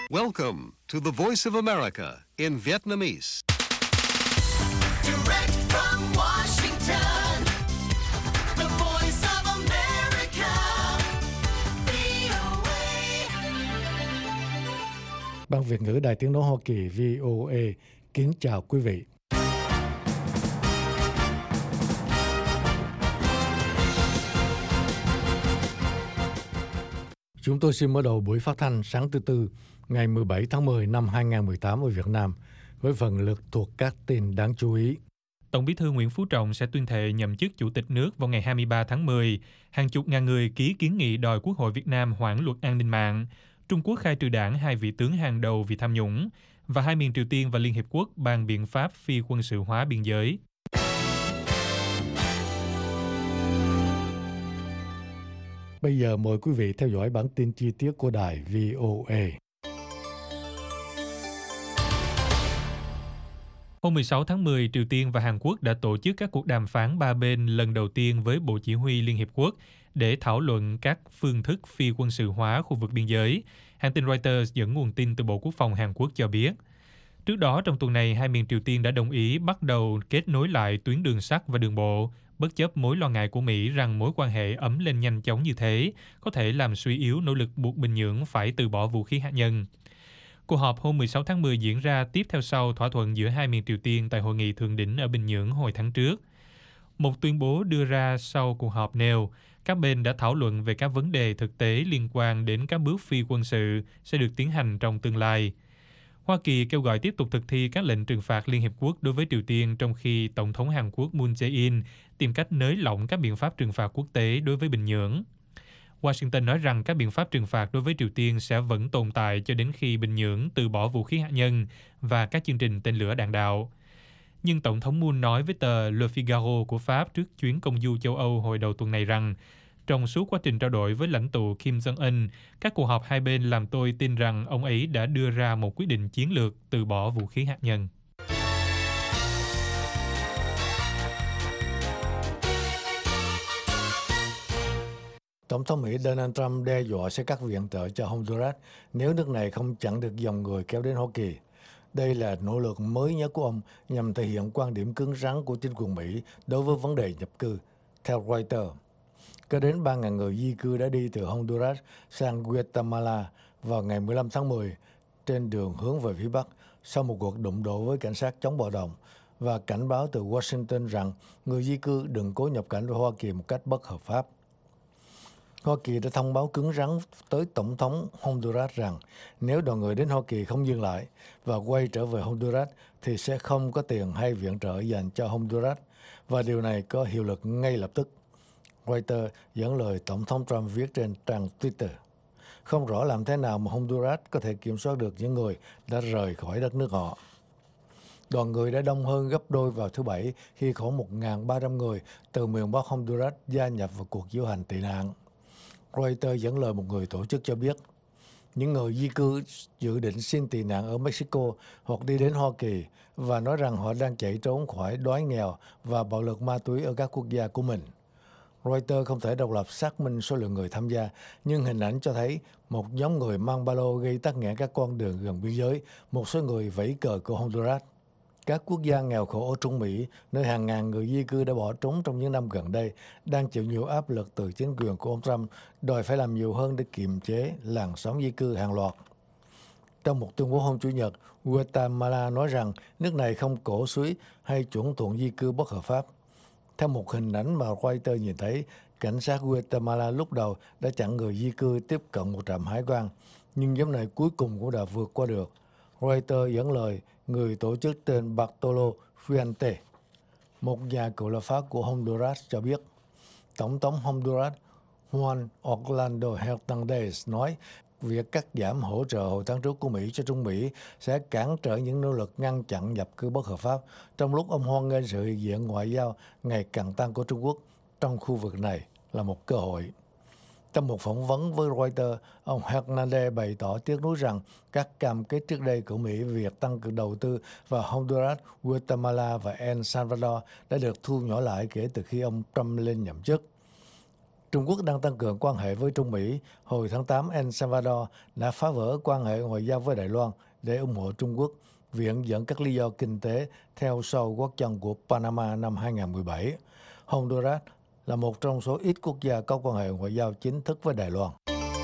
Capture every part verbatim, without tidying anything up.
Welcome to the Voice of America in Vietnamese. Direct from Washington, the Voice of America, vê o a. Ban Việt ngữ Đài Tiếng nói Hoa Kỳ vê o a kính chào quý vị. Chúng tôi xin mở đầu buổi phát thanh sáng thứ Tư, ngày mười bảy tháng mười năm hai nghìn không trăm mười tám ở Việt Nam, với phần lượt thuộc các tin đáng chú ý. Tổng Bí thư Nguyễn Phú Trọng sẽ tuyên thệ nhậm chức Chủ tịch nước vào ngày hai mươi ba tháng mười. Hàng chục ngàn người ký kiến nghị đòi Quốc hội Việt Nam hoãn luật an ninh mạng. Trung Quốc khai trừ đảng hai vị tướng hàng đầu vì tham nhũng. Và hai miền Triều Tiên và Liên Hiệp Quốc bàn biện pháp phi quân sự hóa biên giới. Bây giờ mời quý vị theo dõi bản tin chi tiết của đài vê o a. Hôm mười sáu tháng mười, Triều Tiên và Hàn Quốc đã tổ chức các cuộc đàm phán ba bên lần đầu tiên với Bộ Chỉ huy Liên Hiệp Quốc để thảo luận các phương thức phi quân sự hóa khu vực biên giới. Hãng tin Reuters dẫn nguồn tin từ Bộ Quốc phòng Hàn Quốc cho biết. Trước đó, trong tuần này, hai miền Triều Tiên đã đồng ý bắt đầu kết nối lại tuyến đường sắt và đường bộ, bất chấp mối lo ngại của Mỹ rằng mối quan hệ ấm lên nhanh chóng như thế có thể làm suy yếu nỗ lực buộc Bình Nhưỡng phải từ bỏ vũ khí hạt nhân. Cuộc họp hôm mười sáu tháng mười diễn ra tiếp theo sau thỏa thuận giữa hai miền Triều Tiên tại hội nghị thượng đỉnh ở Bình Nhưỡng hồi tháng trước. Một tuyên bố đưa ra sau cuộc họp nêu, các bên đã thảo luận về các vấn đề thực tế liên quan đến các bước phi quân sự sẽ được tiến hành trong tương lai. Hoa Kỳ kêu gọi tiếp tục thực thi các lệnh trừng phạt Liên Hiệp Quốc đối với Triều Tiên trong khi Tổng thống Hàn Quốc Moon Jae-in tìm cách nới lỏng các biện pháp trừng phạt quốc tế đối với Bình Nhưỡng. Washington nói rằng các biện pháp trừng phạt đối với Triều Tiên sẽ vẫn tồn tại cho đến khi Bình Nhưỡng từ bỏ vũ khí hạt nhân và các chương trình tên lửa đạn đạo. Nhưng Tổng thống Moon nói với tờ Le Figaro của Pháp trước chuyến công du châu Âu hồi đầu tuần này rằng trong suốt quá trình trao đổi với lãnh tụ Kim Jong-un, các cuộc họp hai bên làm tôi tin rằng ông ấy đã đưa ra một quyết định chiến lược từ bỏ vũ khí hạt nhân. Tổng thống Mỹ Donald Trump đe dọa sẽ cắt viện trợ cho Honduras nếu nước này không chặn được dòng người kéo đến Hoa Kỳ. Đây là nỗ lực mới nhất của ông nhằm thể hiện quan điểm cứng rắn của chính quyền Mỹ đối với vấn đề nhập cư, theo Reuters. Có đến ba nghìn người di cư đã đi từ Honduras sang Guatemala vào ngày mười lăm tháng mười trên đường hướng về phía Bắc sau một cuộc đụng độ với cảnh sát chống bạo động và cảnh báo từ Washington rằng người di cư đừng cố nhập cảnh vào Hoa Kỳ một cách bất hợp pháp. Hoa Kỳ đã thông báo cứng rắn tới Tổng thống Honduras rằng nếu đoàn người đến Hoa Kỳ không dừng lại và quay trở về Honduras thì sẽ không có tiền hay viện trợ dành cho Honduras và điều này có hiệu lực ngay lập tức. Reuters dẫn lời Tổng thống Trump viết trên trang Twitter. Không rõ làm thế nào mà Honduras có thể kiểm soát được những người đã rời khỏi đất nước họ. Đoàn người đã đông hơn gấp đôi vào thứ Bảy khi khoảng một nghìn ba trăm người từ miền Bắc Honduras gia nhập vào cuộc diễu hành tị nạn. Reuters dẫn lời một người tổ chức cho biết, những người di cư dự định xin tị nạn ở Mexico hoặc đi đến Hoa Kỳ và nói rằng họ đang chạy trốn khỏi đói nghèo và bạo lực ma túy ở các quốc gia của mình. Reuters không thể độc lập xác minh số lượng người tham gia, nhưng hình ảnh cho thấy một nhóm người mang ba lô gây tắc nghẽn các con đường gần biên giới, một số người vẫy cờ của Honduras. Các quốc gia nghèo khổ ở Trung Mỹ, nơi hàng ngàn người di cư đã bỏ trốn trong những năm gần đây, đang chịu nhiều áp lực từ chính quyền của ông Trump, đòi phải làm nhiều hơn để kiềm chế làn sóng di cư hàng loạt. Trong một tuyên bố hôm Chủ nhật, Guatemala nói rằng nước này không cổ suý hay chuẩn thuận di cư bất hợp pháp. Theo một hình ảnh mà Reuters nhìn thấy, cảnh sát Guatemala lúc đầu đã chặn người di cư tiếp cận một trạm hải quan, nhưng nhóm này cuối cùng cũng đã vượt qua được. Reuters dẫn lời người tổ chức tên Bartolo Fuente, một nhà cựu lập pháp của Honduras cho biết, Tổng thống Honduras Juan Orlando Hernández nói việc cắt giảm hỗ trợ hồi tháng trước của Mỹ cho Trung Mỹ sẽ cản trở những nỗ lực ngăn chặn nhập cư bất hợp pháp, trong lúc ông hoan nghênh sự hiện diện ngoại giao ngày càng tăng của Trung Quốc trong khu vực này là một cơ hội. Trong một phỏng vấn với Reuters, ông Hernandez bày tỏ tiếc nuối rằng các cam kết trước đây của Mỹ về việc tăng cường đầu tư vào Honduras, Guatemala và El Salvador đã được thu nhỏ lại kể từ khi ông Trump lên nhậm chức. Trung Quốc đang tăng cường quan hệ với Trung Mỹ. Hồi tháng tám, El Salvador đã phá vỡ quan hệ ngoại giao với Đài Loan để ủng hộ Trung Quốc, viện dẫn các lý do kinh tế theo sau gót chân của Panama năm hai không một bảy. Honduras là một trong số ít quốc gia có quan hệ ngoại giao chính thức với Đài Loan.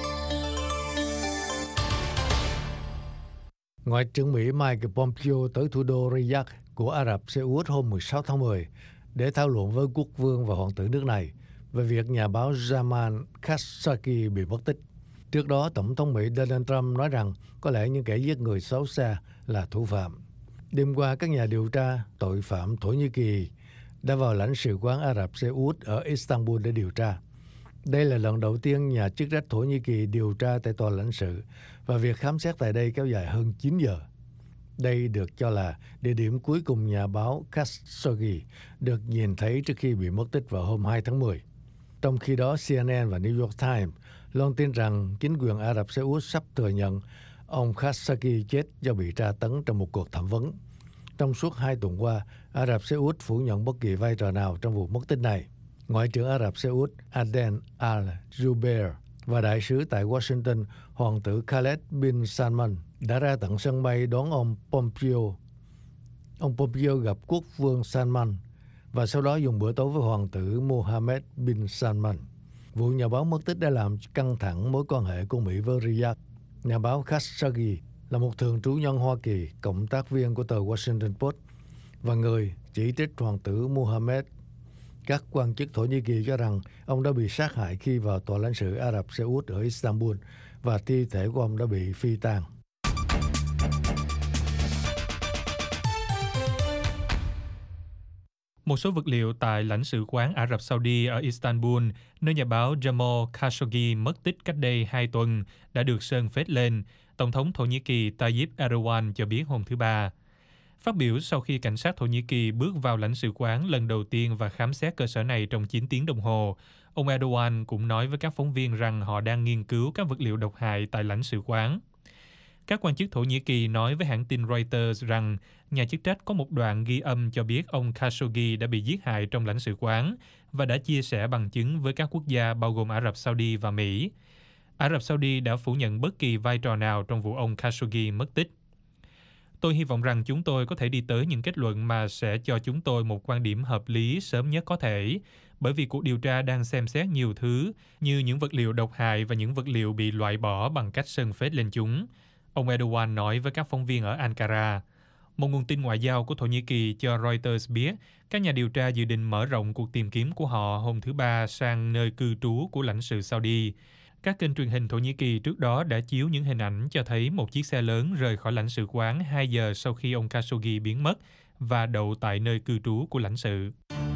Ngoại trưởng Mỹ Mike Pompeo tới thủ đô Riyadh của Ả Rập Xê Út hôm mười sáu tháng mười để thảo luận với quốc vương và hoàng tử nước này về việc nhà báo Jamal Khashoggi bị mất tích. Trước đó, Tổng thống Mỹ Donald Trump nói rằng có lẽ những kẻ giết người xấu xa là thủ phạm. Đêm qua, các nhà điều tra tội phạm Thổ Nhĩ Kỳ đã vào lãnh sự quán Ả Rập Xê Út ở Istanbul để điều tra. Đây là lần đầu tiên nhà chức trách Thổ Nhĩ Kỳ điều tra tại tòa lãnh sự và việc khám xét tại đây kéo dài hơn chín giờ. Đây được cho là địa điểm cuối cùng nhà báo Khashoggi được nhìn thấy trước khi bị mất tích vào hôm hai tháng mười. Trong khi đó, C N N và New York Times loan tin rằng chính quyền Ả Rập Xê Út sắp thừa nhận ông Khashoggi chết do bị tra tấn trong một cuộc thẩm vấn. Trong suốt hai tuần qua, Ả Rập Xê Út phủ nhận bất kỳ vai trò nào trong vụ mất tích này. Ngoại trưởng Ả Rập Xê Út Aden Al-Jubeir và đại sứ tại Washington, hoàng tử Khaled bin Salman đã ra tận sân bay đón ông Pompeo. Ông Pompeo gặp quốc vương Salman và sau đó dùng bữa tối với hoàng tử Mohammed bin Salman. Vụ nhà báo mất tích đã làm căng thẳng mối quan hệ của Mỹ với Riyadh. Nhà báo Khashoggi là một thường trú nhân Hoa Kỳ, cộng tác viên của tờ Washington Post và người chỉ trích hoàng tử Mohammed. Các quan chức Thổ Nhĩ Kỳ cho rằng ông đã bị sát hại khi vào tòa lãnh sự Ả Rập Xê Út ở Istanbul và thi thể của ông đã bị phi tang. Một số vật liệu tại lãnh sự quán Ả Rập Saudi ở Istanbul, nơi nhà báo Jamal Khashoggi mất tích cách đây hai tuần, đã được sơn phết lên, Tổng thống Thổ Nhĩ Kỳ Tayyip Erdogan cho biết hôm thứ Ba. Phát biểu sau khi cảnh sát Thổ Nhĩ Kỳ bước vào lãnh sự quán lần đầu tiên và khám xét cơ sở này trong chín tiếng đồng hồ, ông Erdogan cũng nói với các phóng viên rằng họ đang nghiên cứu các vật liệu độc hại tại lãnh sự quán. Các quan chức Thổ Nhĩ Kỳ nói với hãng tin Reuters rằng nhà chức trách có một đoạn ghi âm cho biết ông Khashoggi đã bị giết hại trong lãnh sự quán và đã chia sẻ bằng chứng với các quốc gia bao gồm Ả Rập Saudi và Mỹ. Ả Rập Saudi đã phủ nhận bất kỳ vai trò nào trong vụ ông Khashoggi mất tích. Tôi hy vọng rằng chúng tôi có thể đi tới những kết luận mà sẽ cho chúng tôi một quan điểm hợp lý sớm nhất có thể, bởi vì cuộc điều tra đang xem xét nhiều thứ như những vật liệu độc hại và những vật liệu bị loại bỏ bằng cách sơn phết lên chúng. Ông Erdogan nói với các phóng viên ở Ankara. Một nguồn tin ngoại giao của Thổ Nhĩ Kỳ cho Reuters biết các nhà điều tra dự định mở rộng cuộc tìm kiếm của họ hôm thứ Ba sang nơi cư trú của lãnh sự Saudi. Các kênh truyền hình Thổ Nhĩ Kỳ trước đó đã chiếu những hình ảnh cho thấy một chiếc xe lớn rời khỏi lãnh sự quán hai giờ sau khi ông Khashoggi biến mất và đậu tại nơi cư trú của lãnh sự.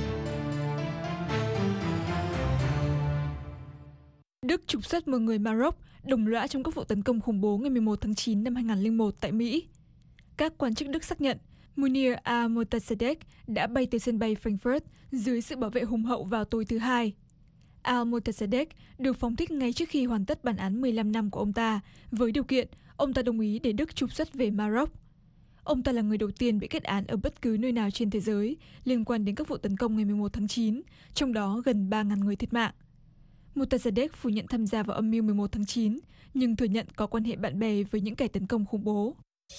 Đức trục xuất một người Maroc đồng lõa trong các vụ tấn công khủng bố ngày mười một tháng chín năm hai không không một tại Mỹ. Các quan chức Đức xác nhận Munir al-Motassadegh đã bay từ sân bay Frankfurt dưới sự bảo vệ hùng hậu vào tối thứ Hai. Al-Motassadegh được phóng thích ngay trước khi hoàn tất bản án mười lăm năm của ông ta, với điều kiện ông ta đồng ý để Đức trục xuất về Maroc. Ông ta là người đầu tiên bị kết án ở bất cứ nơi nào trên thế giới liên quan đến các vụ tấn công ngày mười một tháng chín, trong đó gần ba nghìn người thiệt mạng. Motassadegh phủ nhận tham gia vào âm mưu mười một tháng chín, nhưng thừa nhận có quan hệ bạn bè với những kẻ tấn công khủng bố.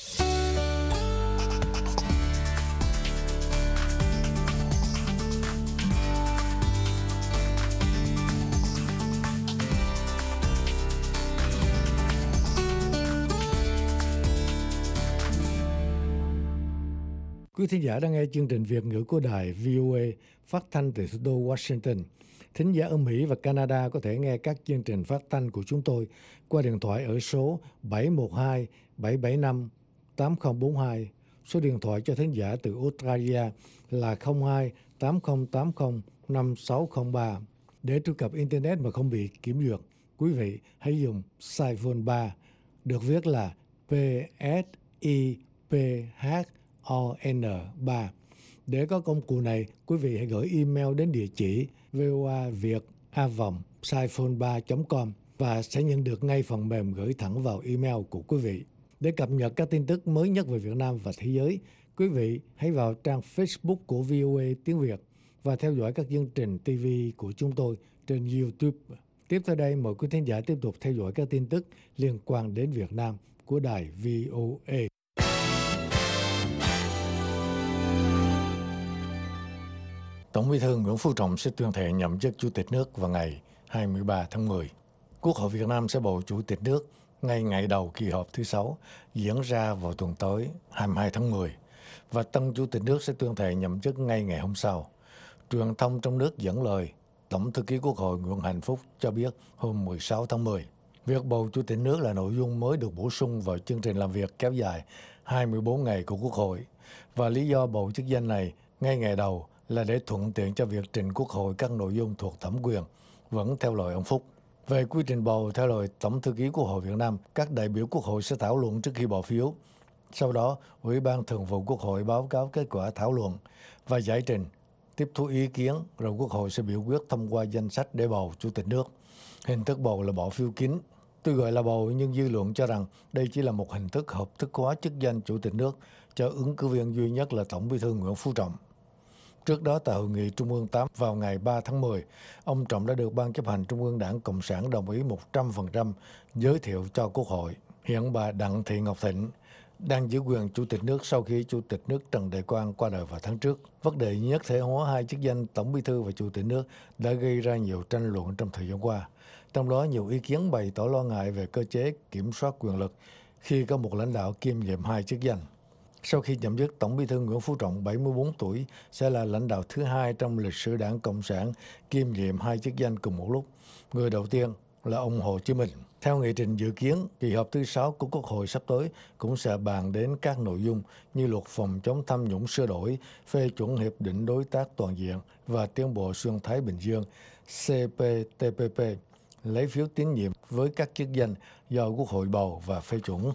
Quý thính giả đang nghe chương trình Việt ngữ của đài vê o a phát thanh từ thủ đô Washington. Thính giả ở Mỹ và Canada có thể nghe các chương trình phát thanh của chúng tôi qua điện thoại ở số bảy một hai bảy bảy năm tám không bốn hai. Số điện thoại cho thính giả từ Australia là không hai tám không tám không năm sáu không ba. Để truy cập Internet mà không bị kiểm duyệt, quý vị hãy dùng Siphon ba, được viết là P S I P H O N ba. Để có công cụ này, quý vị hãy gửi email đến địa chỉ voaviet a vòng siphon ba chấm com và sẽ nhận được ngay phần mềm gửi thẳng vào email của quý vị. Để cập nhật các tin tức mới nhất về Việt Nam và thế giới, quý vị hãy vào trang Facebook của vê o a Tiếng Việt và theo dõi các chương trình ti vi của chúng tôi trên YouTube. Tiếp theo đây, mời quý thính giả tiếp tục theo dõi các tin tức liên quan đến Việt Nam của đài vê o a. Tổng Bí thư Nguyễn Phú Trọng sẽ tuyên thệ nhậm chức Chủ tịch nước vào ngày hai mươi ba tháng mười. Quốc hội Việt Nam sẽ bầu Chủ tịch nước ngay ngày đầu kỳ họp thứ sáu diễn ra vào tuần tới hai mươi hai tháng mười và tân Chủ tịch nước sẽ tuyên thệ nhậm chức ngay ngày hôm sau. Truyền thông trong nước dẫn lời Tổng thư ký Quốc hội Nguyễn Hạnh Phúc cho biết hôm mười sáu tháng mười, việc bầu Chủ tịch nước là nội dung mới được bổ sung vào chương trình làm việc kéo dài hai mươi bốn ngày của Quốc hội và lý do bầu chức danh này ngay ngày đầu là để thuận tiện cho việc trình Quốc hội các nội dung thuộc thẩm quyền, vẫn theo lời ông Phúc. Về quy trình bầu, theo lời Tổng thư ký Quốc hội Việt Nam, các đại biểu Quốc hội sẽ thảo luận trước khi bỏ phiếu. Sau đó, Ủy ban Thường vụ Quốc hội báo cáo kết quả thảo luận và giải trình, tiếp thu ý kiến, rồi Quốc hội sẽ biểu quyết thông qua danh sách để bầu Chủ tịch nước. Hình thức bầu là bỏ phiếu kín. Tuy gọi là bầu, nhưng dư luận cho rằng đây chỉ là một hình thức hợp thức hóa chức danh Chủ tịch nước cho ứng cử viên duy nhất là Tổng Bí thư Nguyễn Phú Trọng. Trước đó, tại Hội nghị Trung ương tám vào ngày ba tháng mười, ông Trọng đã được Ban chấp hành Trung ương Đảng Cộng sản đồng ý một trăm phần trăm giới thiệu cho Quốc hội. Hiện bà Đặng Thị Ngọc Thịnh đang giữ quyền Chủ tịch nước sau khi Chủ tịch nước Trần Đại Quang qua đời vào tháng trước. Vấn đề nhất thể hóa hai chức danh Tổng Bí thư và Chủ tịch nước đã gây ra nhiều tranh luận trong thời gian qua. Trong đó, nhiều ý kiến bày tỏ lo ngại về cơ chế kiểm soát quyền lực khi có một lãnh đạo kiêm nhiệm hai chức danh. Sau khi nhậm chức, Tổng Bí thư Nguyễn Phú Trọng, bảy mươi bốn tuổi, sẽ là lãnh đạo thứ hai trong lịch sử Đảng Cộng sản kiêm nhiệm hai chức danh cùng một lúc. Người đầu tiên là ông Hồ Chí Minh. Theo nghị trình dự kiến, kỳ họp thứ sáu của Quốc hội sắp tới cũng sẽ bàn đến các nội dung như luật phòng chống tham nhũng sửa đổi, phê chuẩn hiệp định đối tác toàn diện và tiến bộ xuyên Thái Bình Dương C P T P P, lấy phiếu tín nhiệm với các chức danh do Quốc hội bầu và phê chuẩn.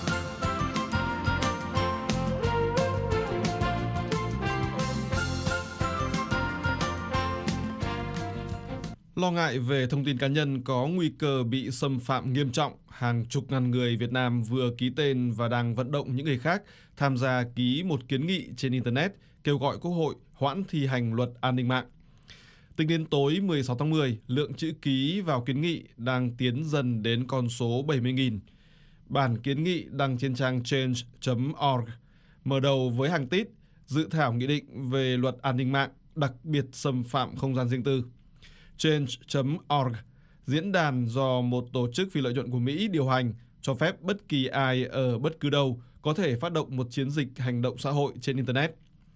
Lo ngại về thông tin cá nhân có nguy cơ bị xâm phạm nghiêm trọng, hàng chục ngàn người Việt Nam vừa ký tên và đang vận động những người khác tham gia ký một kiến nghị trên Internet kêu gọi Quốc hội hoãn thi hành luật an ninh mạng. Tính đến tối mười sáu tháng mười, lượng chữ ký vào kiến nghị đang tiến dần đến con số bảy mươi nghìn. Bản kiến nghị đăng trên trang change chấm org mở đầu với hàng tít dự thảo nghị định về luật an ninh mạng đặc biệt xâm phạm không gian riêng tư. change chấm org, diễn đàn do một tổ chức phi lợi nhuận của Mỹ điều hành, cho phép bất kỳ ai ở bất cứ đâu có thể phát động một chiến dịch hành động xã hội trên Internet.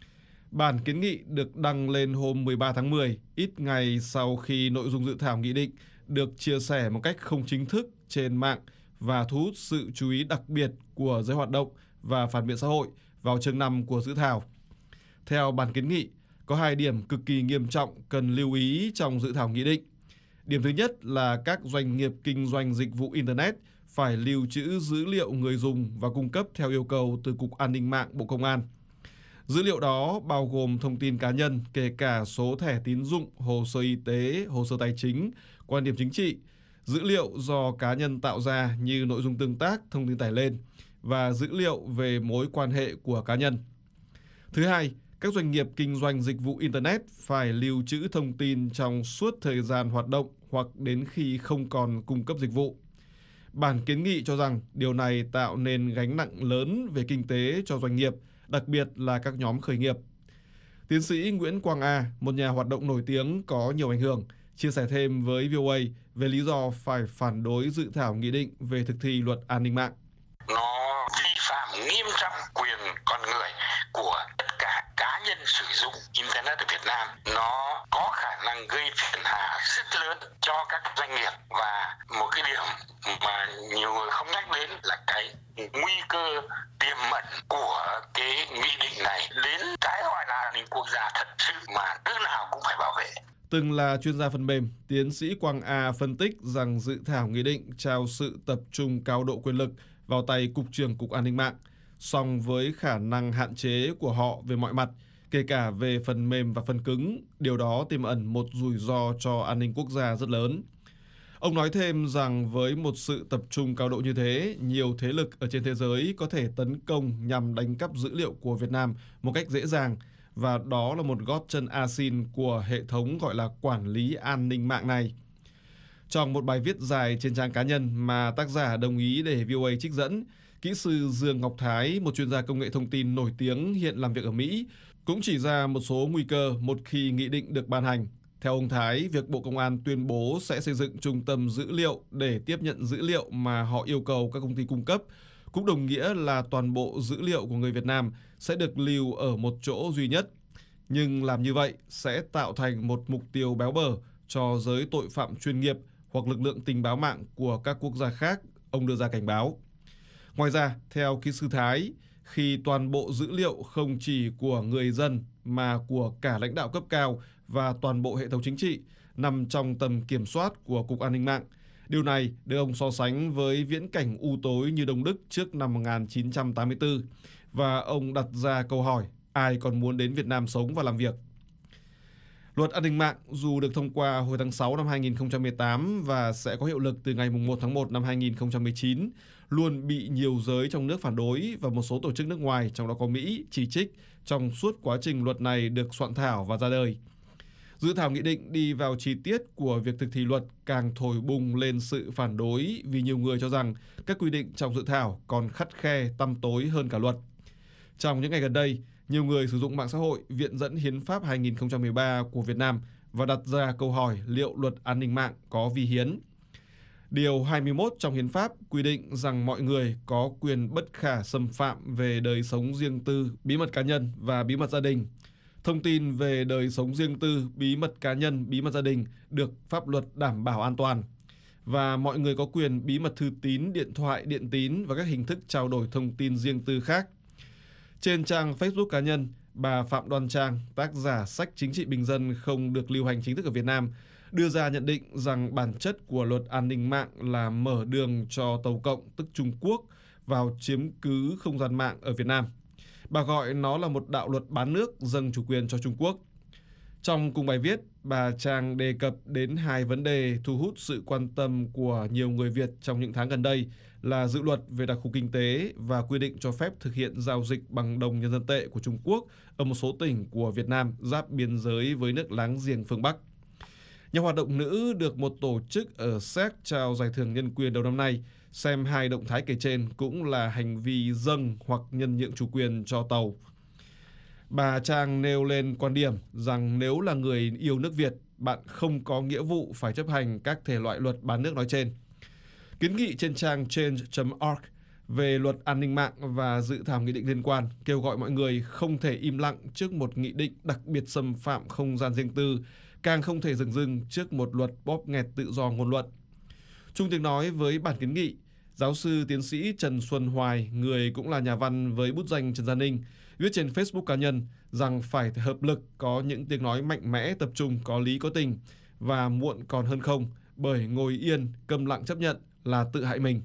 Bản kiến nghị được đăng lên hôm mười ba tháng mười, ít ngày sau khi nội dung dự thảo nghị định được chia sẻ một cách không chính thức trên mạng và thu hút sự chú ý đặc biệt của giới hoạt động và phản biện xã hội vào chương năm của dự thảo. Theo bản kiến nghị, có hai điểm cực kỳ nghiêm trọng cần lưu ý trong dự thảo nghị định. Điểm thứ nhất là các doanh nghiệp kinh doanh dịch vụ Internet phải lưu trữ dữ liệu người dùng và cung cấp theo yêu cầu từ Cục An ninh mạng Bộ Công an. Dữ liệu đó bao gồm thông tin cá nhân, kể cả số thẻ tín dụng, hồ sơ y tế, hồ sơ tài chính, quan điểm chính trị, dữ liệu do cá nhân tạo ra như nội dung tương tác, thông tin tải lên và dữ liệu về mối quan hệ của cá nhân. Thứ hai, các doanh nghiệp kinh doanh dịch vụ Internet phải lưu trữ thông tin trong suốt thời gian hoạt động hoặc đến khi không còn cung cấp dịch vụ. Bản kiến nghị cho rằng điều này tạo nên gánh nặng lớn về kinh tế cho doanh nghiệp, đặc biệt là các nhóm khởi nghiệp. Tiến sĩ Nguyễn Quang A, một nhà hoạt động nổi tiếng có nhiều ảnh hưởng, chia sẻ thêm với vê o a về lý do phải phản đối dự thảo nghị định về thực thi luật an ninh mạng. Nó vi phạm nghiêm trọng quyền con người của tất cả cá nhân sử dụng Internet ở Việt Nam. Nó có khả năng gây phiền hà rất lớn cho các doanh nghiệp, và một cái điểm mà nhiều người không nhắc đến là cái nguy cơ tiềm ẩn của cái nghị định này đến cái gọi là an ninh quốc gia thật sự mà nước nào cũng phải bảo vệ. Từng là chuyên gia phần mềm, tiến sĩ Quang A phân tích rằng dự thảo nghị định trao sự tập trung cao độ quyền lực vào tay Cục trưởng Cục An ninh mạng, song với khả năng hạn chế của họ về mọi mặt, kể cả về phần mềm và phần cứng, điều đó tiềm ẩn một rủi ro cho an ninh quốc gia rất lớn. Ông nói thêm rằng với một sự tập trung cao độ như thế, nhiều thế lực ở trên thế giới có thể tấn công nhằm đánh cắp dữ liệu của Việt Nam một cách dễ dàng và đó là một gót chân a xin của hệ thống gọi là quản lý an ninh mạng này. Trong một bài viết dài trên trang cá nhân mà tác giả đồng ý để vê o a trích dẫn, kỹ sư Dương Ngọc Thái, một chuyên gia công nghệ thông tin nổi tiếng hiện làm việc ở Mỹ, cũng chỉ ra một số nguy cơ một khi nghị định được ban hành. Theo ông Thái, việc Bộ Công an tuyên bố sẽ xây dựng trung tâm dữ liệu để tiếp nhận dữ liệu mà họ yêu cầu các công ty cung cấp, cũng đồng nghĩa là toàn bộ dữ liệu của người Việt Nam sẽ được lưu ở một chỗ duy nhất. Nhưng làm như vậy sẽ tạo thành một mục tiêu béo bở cho giới tội phạm chuyên nghiệp hoặc lực lượng tình báo mạng của các quốc gia khác, ông đưa ra cảnh báo. Ngoài ra, theo kỹ sư Thái, khi toàn bộ dữ liệu không chỉ của người dân mà của cả lãnh đạo cấp cao và toàn bộ hệ thống chính trị nằm trong tầm kiểm soát của Cục An ninh mạng, điều này được ông so sánh với viễn cảnh u tối như Đông Đức trước năm một nghìn chín trăm tám mươi tư, và ông đặt ra câu hỏi ai còn muốn đến Việt Nam sống và làm việc. Luật an ninh mạng dù được thông qua hồi tháng sáu năm hai nghìn không trăm mười tám và sẽ có hiệu lực từ ngày một tháng một năm hai nghìn không trăm mười chín, luôn bị nhiều giới trong nước phản đối và một số tổ chức nước ngoài, trong đó có Mỹ, chỉ trích trong suốt quá trình luật này được soạn thảo và ra đời. Dự thảo nghị định đi vào chi tiết của việc thực thi luật càng thổi bùng lên sự phản đối vì nhiều người cho rằng các quy định trong dự thảo còn khắt khe, tăm tối hơn cả luật. Trong những ngày gần đây, nhiều người sử dụng mạng xã hội viện dẫn Hiến pháp hai nghìn không trăm mười ba của Việt Nam và đặt ra câu hỏi liệu luật an ninh mạng có vi hiến. Điều hai mươi mốt trong Hiến pháp quy định rằng mọi người có quyền bất khả xâm phạm về đời sống riêng tư, bí mật cá nhân và bí mật gia đình. Thông tin về đời sống riêng tư, bí mật cá nhân, bí mật gia đình được pháp luật đảm bảo an toàn. Và mọi người có quyền bí mật thư tín, điện thoại, điện tín và các hình thức trao đổi thông tin riêng tư khác. Trên trang Facebook cá nhân, bà Phạm Đoan Trang, tác giả sách Chính trị bình dân không được lưu hành chính thức ở Việt Nam, đưa ra nhận định rằng bản chất của luật an ninh mạng là mở đường cho Tàu Cộng, tức Trung Quốc, vào chiếm cứ không gian mạng ở Việt Nam. Bà gọi nó là một đạo luật bán nước dâng chủ quyền cho Trung Quốc. Trong cùng bài viết, bà Trang đề cập đến hai vấn đề thu hút sự quan tâm của nhiều người Việt trong những tháng gần đây là dự luật về đặc khu kinh tế và quy định cho phép thực hiện giao dịch bằng đồng nhân dân tệ của Trung Quốc ở một số tỉnh của Việt Nam giáp biên giới với nước láng giềng phương Bắc. Nhà hoạt động nữ được một tổ chức ở Séc trao giải thưởng nhân quyền đầu năm nay, xem hai động thái kể trên cũng là hành vi dâng hoặc nhân nhượng chủ quyền cho tàu. Bà Trang nêu lên quan điểm rằng nếu là người yêu nước Việt, bạn không có nghĩa vụ phải chấp hành các thể loại luật bán nước nói trên. Kiến nghị trên trang change chấm org về luật an ninh mạng và dự thảo nghị định liên quan kêu gọi mọi người không thể im lặng trước một nghị định đặc biệt xâm phạm không gian riêng tư, càng không thể dừng dưng trước một luật bóp nghẹt tự do ngôn luận. Chung tiếng nói với bản kiến nghị, giáo sư tiến sĩ Trần Xuân Hoài, người cũng là nhà văn với bút danh Trần Gia Ninh, viết trên Facebook cá nhân rằng phải hợp lực có những tiếng nói mạnh mẽ, tập trung, có lý có tình và muộn còn hơn không, bởi ngồi yên, câm lặng chấp nhận là tự hại mình.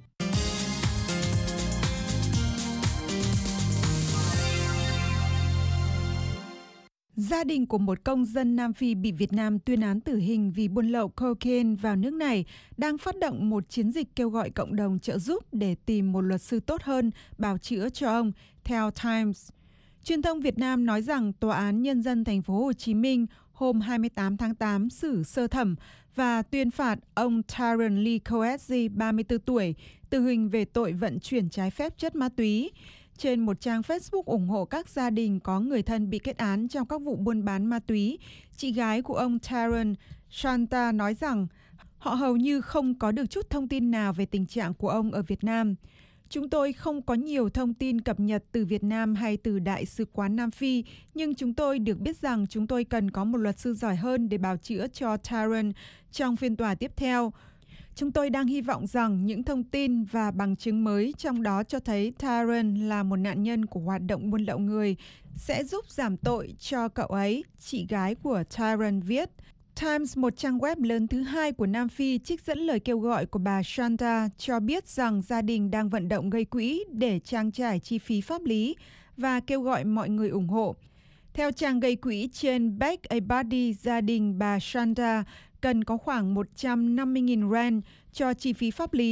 Gia đình của một công dân Nam Phi bị Việt Nam tuyên án tử hình vì buôn lậu cocaine vào nước này đang phát động một chiến dịch kêu gọi cộng đồng trợ giúp để tìm một luật sư tốt hơn bào chữa cho ông, theo Times. Truyền thông Việt Nam nói rằng Tòa án Nhân dân Thành phố Hồ Chí Minh hôm hai mươi tám tháng tám xử sơ thẩm và tuyên phạt ông Tyron Lee Coetzee, ba mươi tư tuổi, tử hình về tội vận chuyển trái phép chất ma túy. Trên một trang Facebook ủng hộ các gia đình có người thân bị kết án trong các vụ buôn bán ma túy, chị gái của ông Tyron, Shanta, nói rằng họ hầu như không có được chút thông tin nào về tình trạng của ông ở Việt Nam. Chúng tôi không có nhiều thông tin cập nhật từ Việt Nam hay từ Đại sứ quán Nam Phi, nhưng chúng tôi được biết rằng chúng tôi cần có một luật sư giỏi hơn để bào chữa cho Tyron trong phiên tòa tiếp theo. Chúng tôi đang hy vọng rằng những thông tin và bằng chứng mới, trong đó cho thấy Tyron là một nạn nhân của hoạt động buôn lậu người, sẽ giúp giảm tội cho cậu ấy, chị gái của Tyron viết. Times, một trang web lớn thứ hai của Nam Phi, trích dẫn lời kêu gọi của bà Shanta, cho biết rằng gia đình đang vận động gây quỹ để trang trải chi phí pháp lý và kêu gọi mọi người ủng hộ. Theo trang gây quỹ trên Back a Body, gia đình bà Shanta cần có khoảng một trăm năm mươi nghìn rand cho chi phí pháp lý,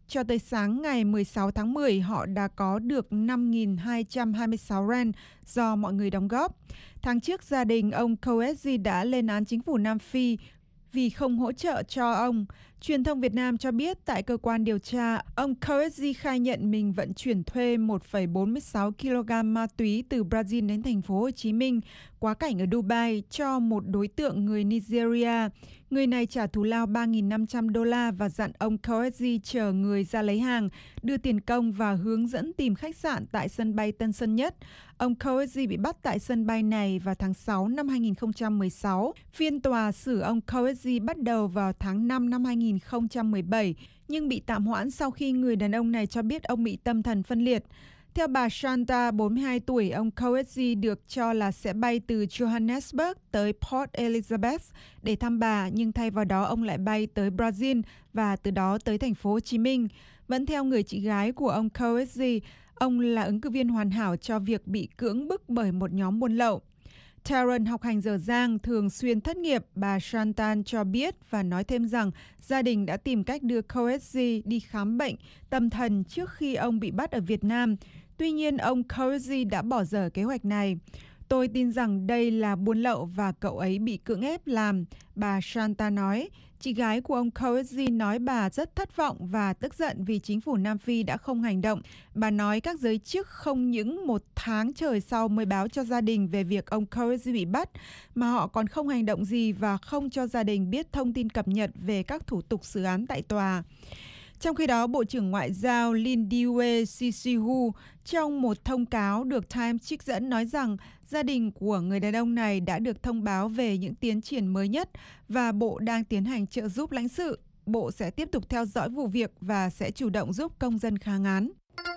cho tới sáng ngày mười sáu tháng mười, họ đã có được năm nghìn hai trăm hai mươi sáu rand do mọi người đóng góp. Tháng trước, gia đình ông Coetzee đã lên án chính phủ Nam Phi vì không hỗ trợ cho ông. Truyền thông Việt Nam cho biết tại cơ quan điều tra, ông Coetzee khai nhận mình vận chuyển thuê một phẩy bốn mươi sáu ki lô gam ma túy từ Brazil đến thành phố Hồ Chí Minh quá cảnh ở Dubai cho một đối tượng người Nigeria. Người này trả thù lao ba nghìn năm trăm đô la và dặn ông Coetzee chờ người ra lấy hàng, đưa tiền công và hướng dẫn tìm khách sạn tại sân bay Tân Sơn Nhất. Ông Coetzee bị bắt tại sân bay này vào tháng sáu năm hai nghìn không trăm mười sáu. Phiên tòa xử ông Coetzee bắt đầu vào tháng năm năm hai nghìn không trăm mười bảy, nhưng bị tạm hoãn sau khi người đàn ông này cho biết ông bị tâm thần phân liệt. Theo bà Shanta, bốn mươi hai tuổi, ông Coetzee được cho là sẽ bay từ Johannesburg tới Port Elizabeth để thăm bà, nhưng thay vào đó ông lại bay tới Brazil và từ đó tới thành phố Hồ Chí Minh. Vẫn theo người chị gái của ông Coetzee, ông là ứng cử viên hoàn hảo cho việc bị cưỡng bức bởi một nhóm buôn lậu. Taron học hành dở dang, thường xuyên thất nghiệp, bà Chantal cho biết và nói thêm rằng gia đình đã tìm cách đưa Coetzee đi khám bệnh tâm thần trước khi ông bị bắt ở Việt Nam. Tuy nhiên, ông Coetzee đã bỏ dở kế hoạch này. Tôi tin rằng đây là buôn lậu và cậu ấy bị cưỡng ép làm, bà Shanta nói. Chị gái của ông Coetzee nói bà rất thất vọng và tức giận vì chính phủ Nam Phi đã không hành động. Bà nói các giới chức không những một tháng trời sau mới báo cho gia đình về việc ông Coetzee bị bắt, mà họ còn không hành động gì và không cho gia đình biết thông tin cập nhật về các thủ tục xử án tại tòa. Trong khi đó, Bộ trưởng Ngoại giao Lindiwe Sisulu trong một thông cáo được Times trích dẫn nói rằng gia đình của người đàn ông này đã được thông báo về những tiến triển mới nhất và Bộ đang tiến hành trợ giúp lãnh sự. Bộ sẽ tiếp tục theo dõi vụ việc và sẽ chủ động giúp công dân kháng án.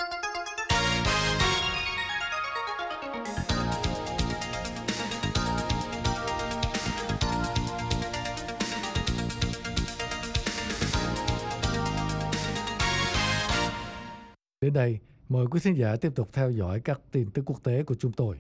Đến đây, mời quý khán giả tiếp tục theo dõi các tin tức quốc tế của chúng tôi.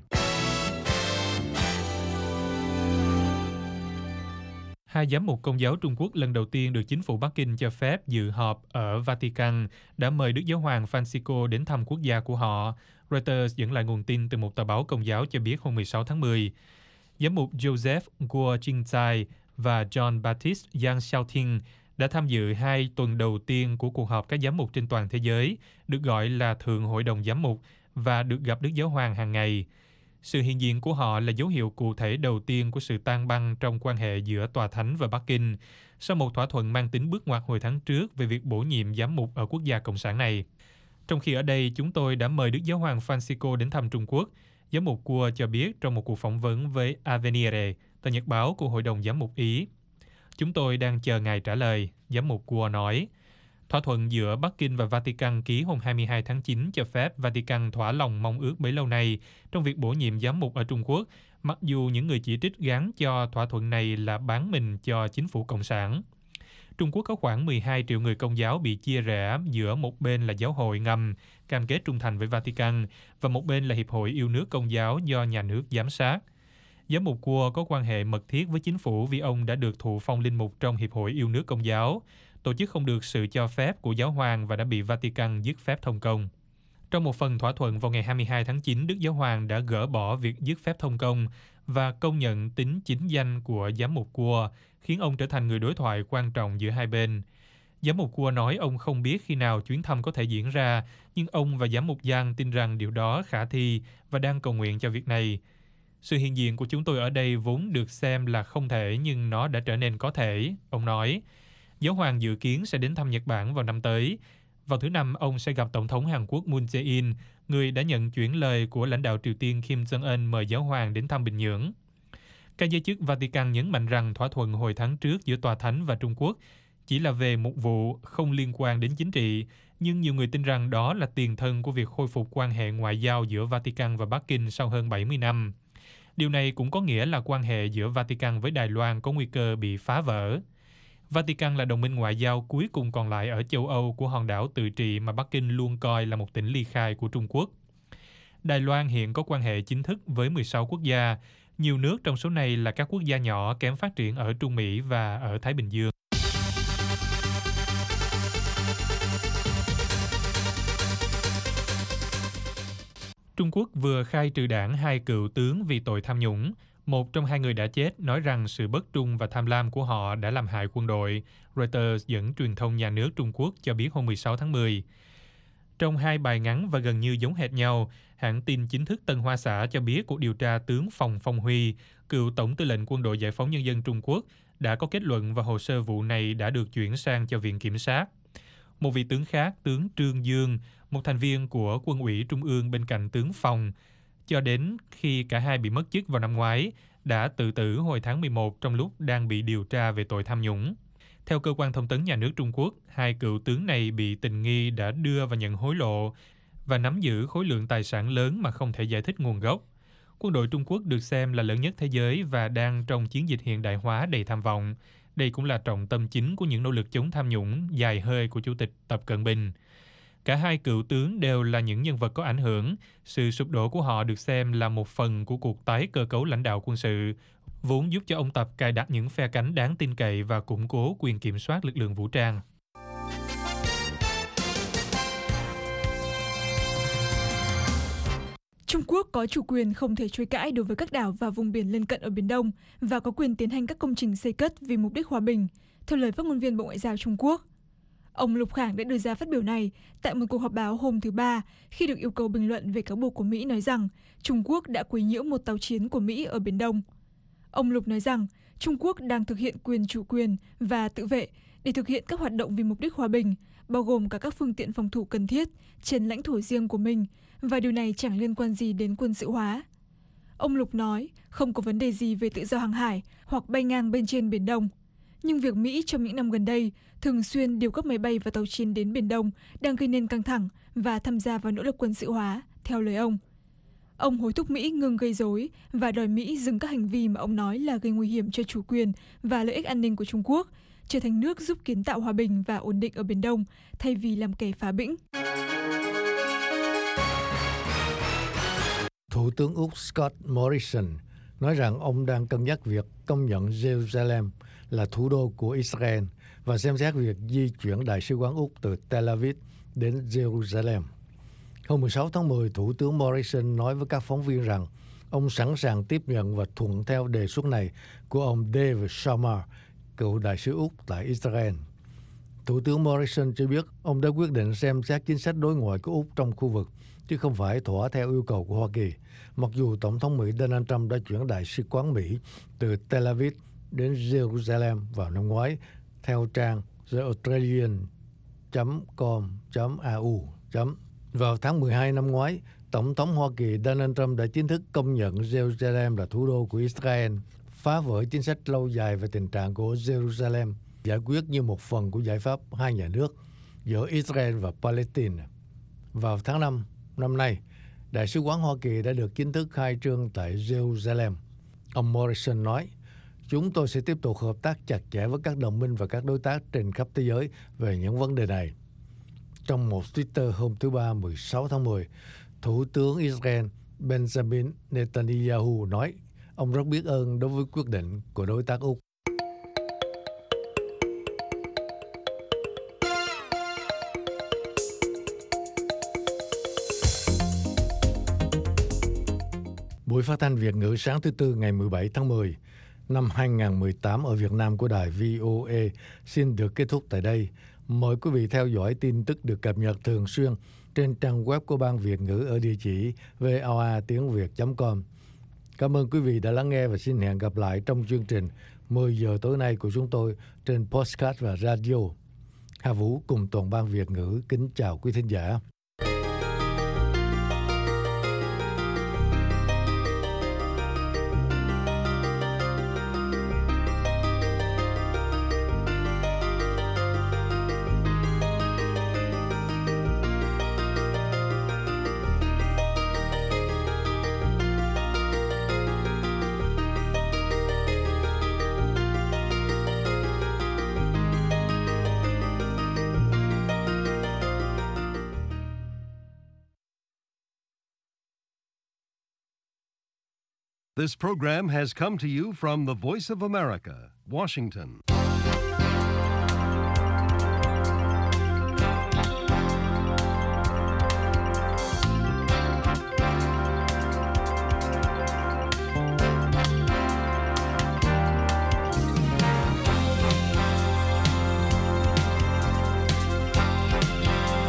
Hai giám mục Công giáo Trung Quốc lần đầu tiên được chính phủ Bắc Kinh cho phép dự họp ở Vatican đã mời Đức Giáo hoàng Francisco đến thăm quốc gia của họ. Reuters dẫn lại nguồn tin từ một tờ báo Công giáo cho biết hôm mười sáu tháng mười. Giám mục Joseph Guo Jingzai và John Baptist Yang Xiaoting đã tham dự hai tuần đầu tiên của cuộc họp các giám mục trên toàn thế giới, được gọi là Thượng Hội đồng Giám mục, và được gặp Đức Giáo hoàng hàng ngày. Sự hiện diện của họ là dấu hiệu cụ thể đầu tiên của sự tan băng trong quan hệ giữa Tòa Thánh và Bắc Kinh, sau một thỏa thuận mang tính bước ngoặt hồi tháng trước về việc bổ nhiệm giám mục ở quốc gia Cộng sản này. Trong khi ở đây, chúng tôi đã mời Đức Giáo hoàng Francisco đến thăm Trung Quốc, giám mục Guo cho biết trong một cuộc phỏng vấn với Avenire, tờ nhật báo của Hội đồng Giám mục Ý. Chúng tôi đang chờ ngài trả lời, giám mục Guo nói. Thỏa thuận giữa Bắc Kinh và Vatican ký hôm hai mươi hai tháng chín cho phép Vatican thỏa lòng mong ước bấy lâu nay trong việc bổ nhiệm giám mục ở Trung Quốc, mặc dù những người chỉ trích gán cho thỏa thuận này là bán mình cho chính phủ Cộng sản. Trung Quốc có khoảng mười hai triệu người Công giáo bị chia rẽ giữa một bên là giáo hội ngầm, cam kết trung thành với Vatican, và một bên là Hiệp hội Yêu nước Công giáo do nhà nước giám sát. Giám mục Guo có quan hệ mật thiết với chính phủ vì ông đã được thụ phong linh mục trong Hiệp hội Yêu nước Công giáo, tổ chức không được sự cho phép của giáo hoàng và đã bị Vatican dứt phép thông công. Trong một phần thỏa thuận vào ngày hai mươi hai tháng chín, Đức Giáo hoàng đã gỡ bỏ việc dứt phép thông công và công nhận tính chính danh của giám mục Guo, khiến ông trở thành người đối thoại quan trọng giữa hai bên. Giám mục Guo nói ông không biết khi nào chuyến thăm có thể diễn ra, nhưng ông và giám mục Yang tin rằng điều đó khả thi và đang cầu nguyện cho việc này. Sự hiện diện của chúng tôi ở đây vốn được xem là không thể, nhưng nó đã trở nên có thể, ông nói. Giáo hoàng dự kiến sẽ đến thăm Nhật Bản vào năm tới. Vào thứ Năm, ông sẽ gặp Tổng thống Hàn Quốc Moon Jae-in, người đã nhận chuyển lời của lãnh đạo Triều Tiên Kim Jong-un mời giáo hoàng đến thăm Bình Nhưỡng. Các giới chức Vatican nhấn mạnh rằng thỏa thuận hồi tháng trước giữa Tòa Thánh và Trung Quốc chỉ là về một vụ không liên quan đến chính trị, nhưng nhiều người tin rằng đó là tiền thân của việc khôi phục quan hệ ngoại giao giữa Vatican và Bắc Kinh sau hơn bảy mươi năm. Điều này cũng có nghĩa là quan hệ giữa Vatican với Đài Loan có nguy cơ bị phá vỡ. Vatican là đồng minh ngoại giao cuối cùng còn lại ở châu Âu của hòn đảo tự trị mà Bắc Kinh luôn coi là một tỉnh ly khai của Trung Quốc. Đài Loan hiện có quan hệ chính thức với mười sáu quốc gia, nhiều nước trong số này là các quốc gia nhỏ kém phát triển ở Trung Mỹ và ở Thái Bình Dương. Trung Quốc vừa khai trừ đảng hai cựu tướng vì tội tham nhũng. Một trong hai người đã chết nói rằng sự bất trung và tham lam của họ đã làm hại quân đội. Reuters dẫn truyền thông nhà nước Trung Quốc cho biết hôm mười sáu tháng mười. Trong hai bài ngắn và gần như giống hệt nhau, hãng tin chính thức Tân Hoa Xã cho biết cuộc điều tra tướng Phòng Phong Huy, cựu Tổng tư lệnh Quân đội Giải phóng Nhân dân Trung Quốc, đã có kết luận và hồ sơ vụ này đã được chuyển sang cho Viện Kiểm sát. Một vị tướng khác, tướng Trương Dương, một thành viên của Quân ủy Trung ương bên cạnh tướng Phòng, cho đến khi cả hai bị mất chức vào năm ngoái, đã tự tử hồi tháng mười một trong lúc đang bị điều tra về tội tham nhũng. Theo cơ quan thông tấn nhà nước Trung Quốc, hai cựu tướng này bị tình nghi đã đưa và nhận hối lộ và nắm giữ khối lượng tài sản lớn mà không thể giải thích nguồn gốc. Quân đội Trung Quốc được xem là lớn nhất thế giới và đang trong chiến dịch hiện đại hóa đầy tham vọng. Đây cũng là trọng tâm chính của những nỗ lực chống tham nhũng dài hơi của Chủ tịch Tập Cận Bình. Cả hai cựu tướng đều là những nhân vật có ảnh hưởng. Sự sụp đổ của họ được xem là một phần của cuộc tái cơ cấu lãnh đạo quân sự, vốn giúp cho ông Tập cài đặt những phe cánh đáng tin cậy và củng cố quyền kiểm soát lực lượng vũ trang. Trung Quốc có chủ quyền không thể chối cãi đối với các đảo và vùng biển lân cận ở Biển Đông và có quyền tiến hành các công trình xây cất vì mục đích hòa bình, theo lời phát ngôn viên Bộ Ngoại giao Trung Quốc. Ông Lục Khảng đã đưa ra phát biểu này tại một cuộc họp báo hôm thứ Ba khi được yêu cầu bình luận về cáo buộc của Mỹ nói rằng Trung Quốc đã quấy nhiễu một tàu chiến của Mỹ ở Biển Đông. Ông Lục nói rằng Trung Quốc đang thực hiện quyền chủ quyền và tự vệ để thực hiện các hoạt động vì mục đích hòa bình, bao gồm cả các phương tiện phòng thủ cần thiết trên lãnh thổ riêng của mình, và điều này chẳng liên quan gì đến quân sự hóa. Ông Lục nói không có vấn đề gì về tự do hàng hải hoặc bay ngang bên trên Biển Đông. Nhưng việc Mỹ trong những năm gần đây thường xuyên điều các máy bay và tàu chiến đến Biển Đông đang gây nên căng thẳng và tham gia vào nỗ lực quân sự hóa, theo lời ông. Ông hối thúc Mỹ ngừng gây rối và đòi Mỹ dừng các hành vi mà ông nói là gây nguy hiểm cho chủ quyền và lợi ích an ninh của Trung Quốc, trở thành nước giúp kiến tạo hòa bình và ổn định ở Biển Đông, thay vì làm kẻ phá bĩnh. Thủ tướng Úc Scott Morrison nói rằng ông đang cân nhắc việc công nhận Jerusalem là thủ đô của Israel và xem xét việc di chuyển Đại sứ quán Úc từ Tel Aviv đến Jerusalem. Hôm mười sáu tháng mười, Thủ tướng Morrison nói với các phóng viên rằng ông sẵn sàng tiếp nhận và thuận theo đề xuất này của ông David Sharma, cựu đại sứ Úc tại Israel. Thủ tướng Morrison cho biết ông đã quyết định xem xét chính sách đối ngoại của Úc trong khu vực, chứ không phải thỏa theo yêu cầu của Hoa Kỳ, mặc dù Tổng thống Mỹ Donald Trump đã chuyển đại sứ quán Mỹ từ Tel Aviv đến Jerusalem vào năm ngoái, theo trang the australian chấm com chấm a u. Vào tháng mười hai năm ngoái, Tổng thống Hoa Kỳ Donald Trump đã chính thức công nhận Jerusalem là thủ đô của Israel, phá vỡ chính sách lâu dài về tình trạng của Jerusalem, giải quyết như một phần của giải pháp hai nhà nước giữa Israel và Palestine. Vào tháng năm năm nay, Đại sứ quán Hoa Kỳ đã được chính thức khai trương tại Jerusalem. Ông Morrison nói, chúng tôi sẽ tiếp tục hợp tác chặt chẽ với các đồng minh và các đối tác trên khắp thế giới về những vấn đề này. Trong một Twitter hôm thứ Ba mười sáu tháng mười, Thủ tướng Israel Benjamin Netanyahu nói ông rất biết ơn đối với quyết định của đối tác Úc. Buổi phát thanh Việt ngữ sáng thứ Tư ngày mười bảy tháng mười năm hai nghìn không trăm mười tám ở Việt Nam của đài vê o a xin được kết thúc tại đây. Mời quý vị theo dõi tin tức được cập nhật thường xuyên trên trang web của Ban Việt ngữ ở địa chỉ vê o a tiếng việt chấm com. Cảm ơn quý vị đã lắng nghe và xin hẹn gặp lại trong chương trình mười giờ tối nay của chúng tôi trên podcast và radio. Hà Vũ cùng toàn Ban Việt ngữ kính chào quý thính giả. This program has come to you from the Voice of America, Washington.